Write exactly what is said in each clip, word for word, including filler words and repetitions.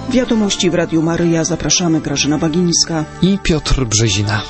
Wiadomości w Radiu Maryja. Zapraszamy, Grażyna Bagińska i Piotr Brzezina.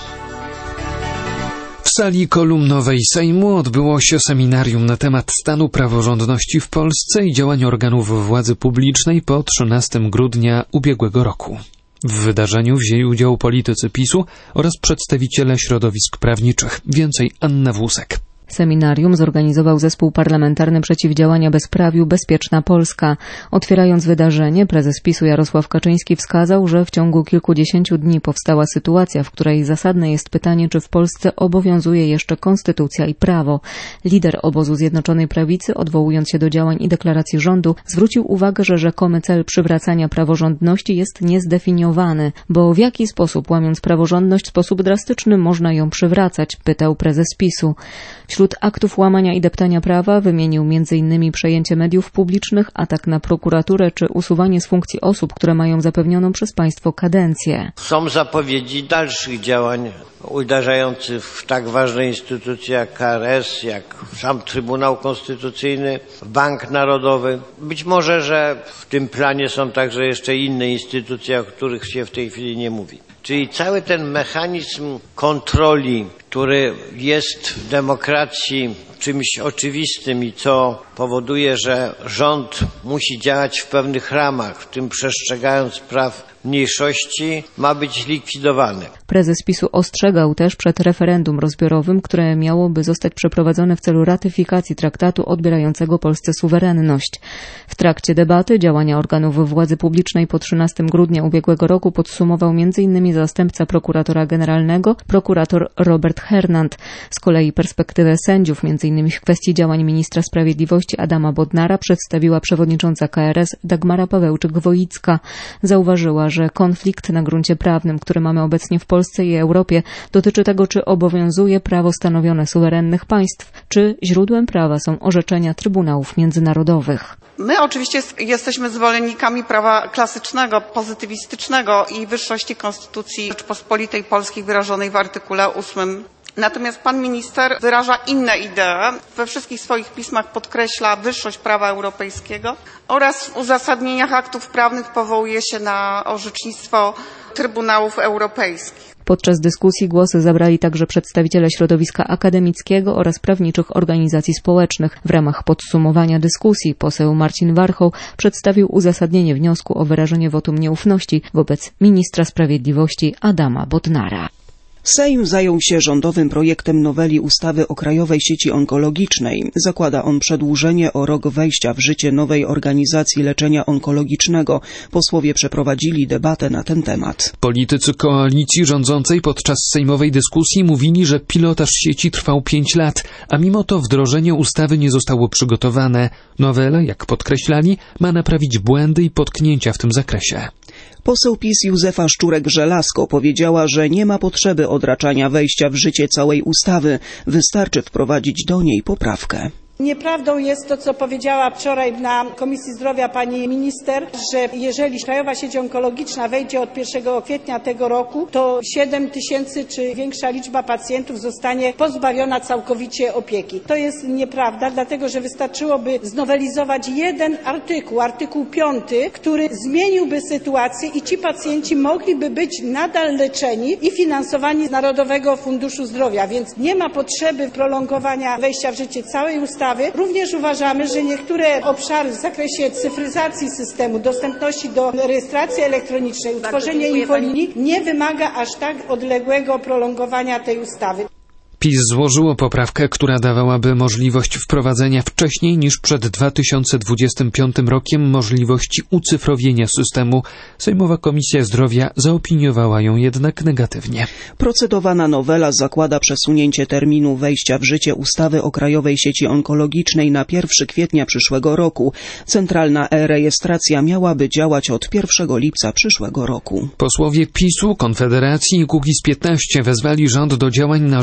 W sali kolumnowej Sejmu odbyło się seminarium na temat stanu praworządności w Polsce i działań organów władzy publicznej po trzynastego grudnia ubiegłego roku. W wydarzeniu wzięli udział politycy PiSu oraz przedstawiciele środowisk prawniczych. Więcej Anna Włusek. Seminarium zorganizował Zespół Parlamentarny Przeciwdziałania Bezprawiu Bezpieczna Polska. Otwierając wydarzenie, prezes PiSu Jarosław Kaczyński wskazał, że w ciągu kilkudziesięciu dni powstała sytuacja, w której zasadne jest pytanie, czy w Polsce obowiązuje jeszcze konstytucja i prawo. Lider obozu Zjednoczonej Prawicy, odwołując się do działań i deklaracji rządu, zwrócił uwagę, że rzekomy cel przywracania praworządności jest niezdefiniowany, bo w jaki sposób, łamiąc praworządność, w sposób drastyczny można ją przywracać, pytał prezes PiSu. Wśród aktów łamania i deptania prawa wymienił między innymi przejęcie mediów publicznych, atak na prokuraturę czy usuwanie z funkcji osób, które mają zapewnioną przez państwo kadencję. Są zapowiedzi dalszych działań uderzających w tak ważne instytucje jak K R S, jak sam Trybunał Konstytucyjny, Bank Narodowy. Być może, że w tym planie są także jeszcze inne instytucje, o których się w tej chwili nie mówi. Czyli cały ten mechanizm kontroli, który jest w demokracji czymś oczywistym i co powoduje, że rząd musi działać w pewnych ramach, w tym przestrzegając praw mniejszości, ma być likwidowany. Prezes PiSu ostrzegał też przed referendum rozbiorowym, które miałoby zostać przeprowadzone w celu ratyfikacji traktatu odbierającego Polsce suwerenność. W trakcie debaty działania organów władzy publicznej po trzynastego grudnia ubiegłego roku podsumował między innymi zastępca prokuratora generalnego, prokurator Robert Hernand. Z kolei perspektywę sędziów, między innymi w kwestii działań ministra sprawiedliwości Adama Bodnara, przedstawiła przewodnicząca K R S Dagmara Pawełczyk-Wojicka. Zauważyła, że konflikt na gruncie prawnym, który mamy obecnie w Polsce i Europie, dotyczy tego, czy obowiązuje prawo stanowione suwerennych państw, czy źródłem prawa są orzeczenia trybunałów międzynarodowych. My oczywiście jesteśmy zwolennikami prawa klasycznego, pozytywistycznego i wyższości Konstytucji Rzeczypospolitej Polskiej wyrażonej w artykule ósmym. Natomiast pan minister wyraża inne idee. We wszystkich swoich pismach podkreśla wyższość prawa europejskiego oraz w uzasadnieniach aktów prawnych powołuje się na orzecznictwo Trybunałów Europejskich. Podczas dyskusji głosy zabrali także przedstawiciele środowiska akademickiego oraz prawniczych organizacji społecznych. W ramach podsumowania dyskusji poseł Marcin Warchoł przedstawił uzasadnienie wniosku o wyrażenie wotum nieufności wobec ministra sprawiedliwości Adama Bodnara. Sejm zajął się rządowym projektem noweli ustawy o Krajowej Sieci Onkologicznej. Zakłada on przedłużenie o rok wejścia w życie nowej organizacji leczenia onkologicznego. Posłowie przeprowadzili debatę na ten temat. Politycy koalicji rządzącej podczas sejmowej dyskusji mówili, że pilotaż sieci trwał pięć lat, a mimo to wdrożenie ustawy nie zostało przygotowane. Nowela, jak podkreślali, ma naprawić błędy i potknięcia w tym zakresie. Poseł PiS Józefa Szczurek-Żelazko powiedziała, że nie ma potrzeby odraczania wejścia w życie całej ustawy. Wystarczy wprowadzić do niej poprawkę. Nieprawdą jest to, co powiedziała wczoraj na Komisji Zdrowia pani minister, że jeżeli Krajowa Sieć Onkologiczna wejdzie od pierwszego kwietnia tego roku, to siedem tysięcy czy większa liczba pacjentów zostanie pozbawiona całkowicie opieki. To jest nieprawda, dlatego że wystarczyłoby znowelizować jeden artykuł, artykuł piąty, który zmieniłby sytuację i ci pacjenci mogliby być nadal leczeni i finansowani z Narodowego Funduszu Zdrowia, więc nie ma potrzeby prolongowania wejścia w życie całej ustawy. Również uważamy, że niektóre obszary w zakresie cyfryzacji systemu, dostępności do rejestracji elektronicznej, utworzenie infolinii nie wymaga aż tak odległego prolongowania tej ustawy. PiS złożyło poprawkę, która dawałaby możliwość wprowadzenia wcześniej niż przed dwa tysiące dwudziestym piątym rokiem możliwości ucyfrowienia systemu. Sejmowa Komisja Zdrowia zaopiniowała ją jednak negatywnie. Procedowana nowela zakłada przesunięcie terminu wejścia w życie ustawy o Krajowej Sieci Onkologicznej na pierwszego kwietnia przyszłego roku. Centralna e-rejestracja miałaby działać od pierwszego lipca przyszłego roku. Posłowie PiSu, Konfederacji i Kukiz piętnaście wezwali rząd do działań na rzecz poprawy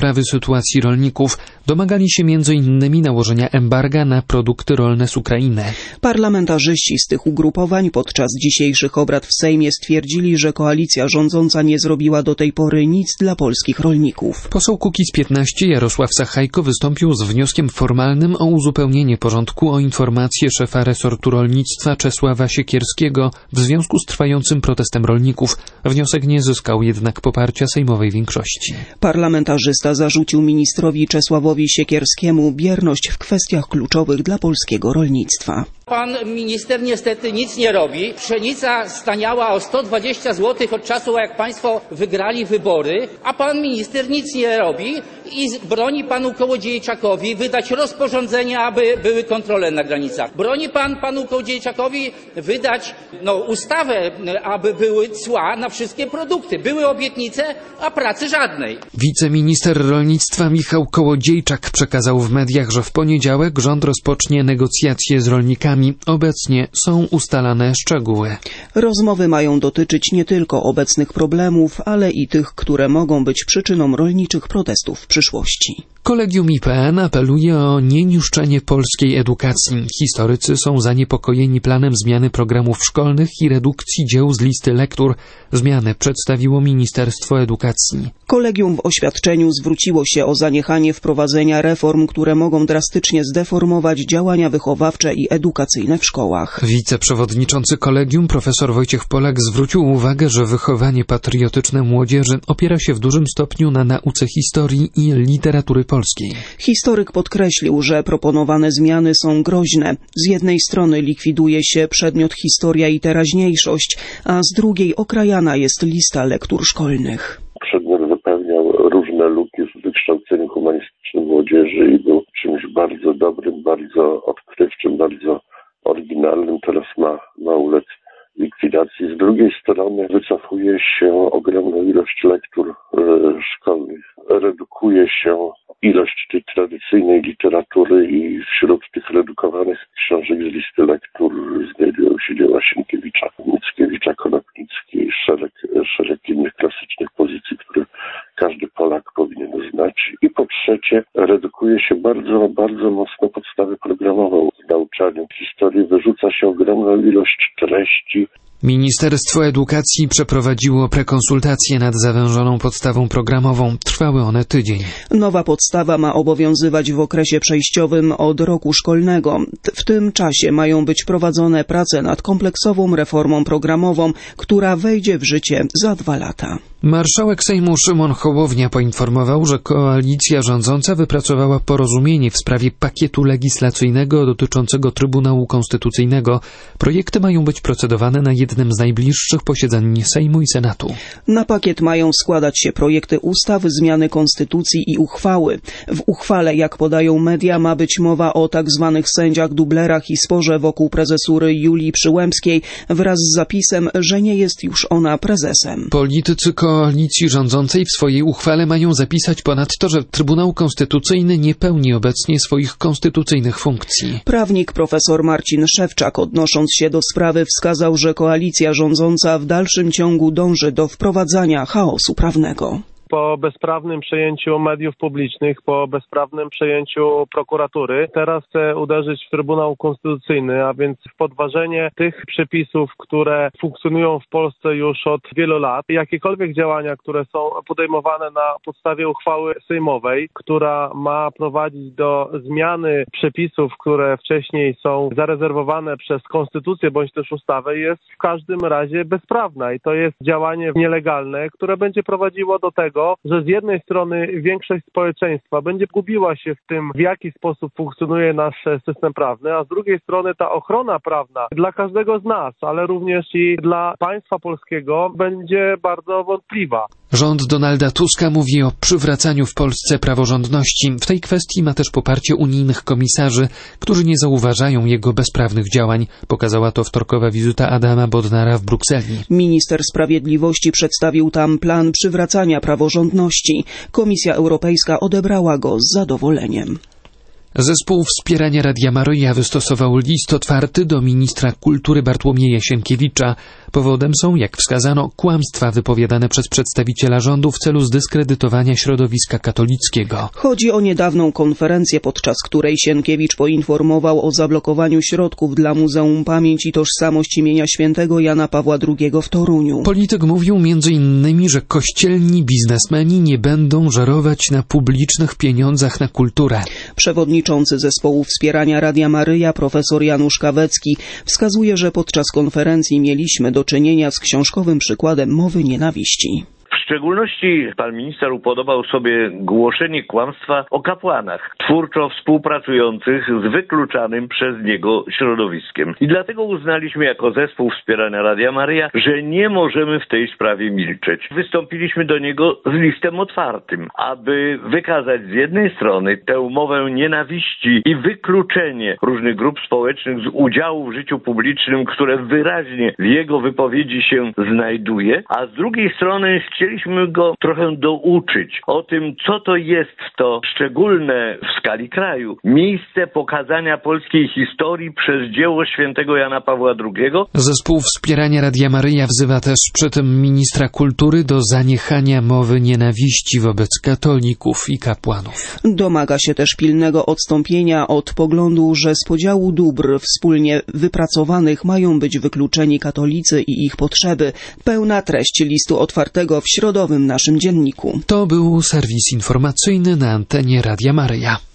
poprawy sytuacji rolników. Domagali się między innymi nałożenia embarga na produkty rolne z Ukrainy. Parlamentarzyści z tych ugrupowań podczas dzisiejszych obrad w Sejmie stwierdzili, że koalicja rządząca nie zrobiła do tej pory nic dla polskich rolników. Poseł Kukiz piętnaście Jarosław Sachajko wystąpił z wnioskiem formalnym o uzupełnienie porządku o informację szefa resortu rolnictwa Czesława Siekierskiego w związku z trwającym protestem rolników. Wniosek nie zyskał jednak poparcia sejmowej większości. Parlamentarzysta zarzucił ministrowi Czesławowi Siekierskiemu bierność w kwestiach kluczowych dla polskiego rolnictwa. Pan minister niestety nic nie robi. Pszenica staniała o sto dwadzieścia złotych od czasu, jak państwo wygrali wybory, a pan minister nic nie robi i broni panu Kołodziejczakowi wydać rozporządzenie, aby były kontrole na granicach. Broni pan panu Kołodziejczakowi wydać no, ustawę, aby były cła na wszystkie produkty. Były obietnice, a pracy żadnej. Wiceminister rolnictwa Michał Kołodziejczak przekazał w mediach, że w poniedziałek rząd rozpocznie negocjacje z rolnikami. Obecnie są ustalane szczegóły. Rozmowy mają dotyczyć nie tylko obecnych problemów, ale i tych, które mogą być przyczyną rolniczych protestów w przyszłości. Kolegium I P N apeluje o nieniszczenie polskiej edukacji. Historycy są zaniepokojeni planem zmiany programów szkolnych i redukcji dzieł z listy lektur. Zmianę przedstawiło Ministerstwo Edukacji. Kolegium w oświadczeniu zwróciło się o zaniechanie wprowadzenia reform, które mogą drastycznie zdeformować działania wychowawcze i edukacyjne w szkołach. Wiceprzewodniczący kolegium profesor Wojciech Polak zwrócił uwagę, że wychowanie patriotyczne młodzieży opiera się w dużym stopniu na nauce historii i literatury polskiej. Historyk podkreślił, że proponowane zmiany są groźne. Z jednej strony likwiduje się przedmiot historia i teraźniejszość, a z drugiej okrajana jest lista lektur szkolnych. Przedmiot wypełniał różne luki w wykształceniu humanistycznym młodzieży i był czymś bardzo dobrym, bardzo odkrywczym, bardzo oryginalnym. Teraz ma, ma ulec likwidacji. Z drugiej strony wycofuje się ogromną ilość lektur e, szkolnych. Redukuje się ilość tej tradycyjnej literatury i wśród tych redukowanych książek z listy lektur znajdują się dzieła Sienkiewicza, Mickiewicza, Konopnicki i szereg, szereg innych klasycznych pozycji, które każdy Polak powinien znać. I po trzecie redukuje się bardzo, bardzo mocno podstawę programową w nauczaniu historii. Wyrzuca się ogromną ilość treści. Ministerstwo Edukacji przeprowadziło prekonsultacje nad zawężoną podstawą programową. Trwały one tydzień. Nowa podstawa ma obowiązywać w okresie przejściowym od roku szkolnego. W tym czasie mają być prowadzone prace nad kompleksową reformą programową, która wejdzie w życie za dwa lata. Marszałek Sejmu Szymon Hołownia poinformował, że koalicja rządząca wypracowała porozumienie w sprawie pakietu legislacyjnego dotyczącego Trybunału Konstytucyjnego. Projekty mają być procedowane na jednym z najbliższych posiedzeń Sejmu i Senatu. Na pakiet mają składać się projekty ustaw, zmiany konstytucji i uchwały. W uchwale, jak podają media, ma być mowa o tak zwanych sędziach dublerach i sporze wokół prezesury Julii Przyłębskiej wraz z zapisem, że nie jest już ona prezesem. Politycy koalicji rządzącej w swojej uchwale mają zapisać ponadto, że Trybunał Konstytucyjny nie pełni obecnie swoich konstytucyjnych funkcji. Prawnik profesor Marcin Szewczak, odnosząc się do sprawy, wskazał, że koalicja rządząca w dalszym ciągu dąży do wprowadzania chaosu prawnego. Po bezprawnym przejęciu mediów publicznych, po bezprawnym przejęciu prokuratury, teraz chce uderzyć w Trybunał Konstytucyjny, a więc w podważenie tych przepisów, które funkcjonują w Polsce już od wielu lat. Jakiekolwiek działania, które są podejmowane na podstawie uchwały sejmowej, która ma prowadzić do zmiany przepisów, które wcześniej są zarezerwowane przez konstytucję bądź też ustawę, jest w każdym razie bezprawna i to jest działanie nielegalne, które będzie prowadziło do tego, że z jednej strony większość społeczeństwa będzie gubiła się w tym, w jaki sposób funkcjonuje nasz system prawny, a z drugiej strony ta ochrona prawna dla każdego z nas, ale również i dla państwa polskiego będzie bardzo wątpliwa. Rząd Donalda Tuska mówi o przywracaniu w Polsce praworządności. W tej kwestii ma też poparcie unijnych komisarzy, którzy nie zauważają jego bezprawnych działań. Pokazała to wtorkowa wizyta Adama Bodnara w Brukseli. Minister Sprawiedliwości przedstawił tam plan przywracania praworządności. Komisja Europejska odebrała go z zadowoleniem. Zespół Wspierania Radia Maryja wystosował list otwarty do ministra kultury Bartłomieja Sienkiewicza. Powodem są, jak wskazano, kłamstwa wypowiadane przez przedstawiciela rządu w celu zdyskredytowania środowiska katolickiego. Chodzi o niedawną konferencję, podczas której Sienkiewicz poinformował o zablokowaniu środków dla Muzeum Pamięć i Tożsamość imienia świętego Jana Pawła drugiego w Toruniu. Polityk mówił między innymi, że kościelni biznesmeni nie będą żerować na publicznych pieniądzach na kulturę. Przewodniczący Zespołu Wspierania Radia Maryja profesor Janusz Kawecki wskazuje, że podczas konferencji mieliśmy do czynienia z książkowym przykładem mowy nienawiści. W szczególności pan minister upodobał sobie głoszenie kłamstwa o kapłanach twórczo współpracujących z wykluczanym przez niego środowiskiem. I dlatego uznaliśmy jako Zespół Wspierania Radia Maryja, że nie możemy w tej sprawie milczeć. Wystąpiliśmy do niego z listem otwartym, aby wykazać z jednej strony tę mowę nienawiści i wykluczenie różnych grup społecznych z udziału w życiu publicznym, które wyraźnie w jego wypowiedzi się znajduje, a z drugiej strony chcieliśmy go trochę douczyć o tym, co to jest to szczególne w skali kraju miejsce pokazania polskiej historii przez dzieło świętego Jana Pawła drugiego. Zespół Wspierania Radia Maryja wzywa też przy tym ministra kultury do zaniechania mowy nienawiści wobec katolików i kapłanów. Domaga się też pilnego odstąpienia od poglądu, że z podziału dóbr wspólnie wypracowanych mają być wykluczeni katolicy i ich potrzeby. Pełna treść listu otwartego w środowym naszym dzienniku. To był serwis informacyjny na antenie Radia Maryja.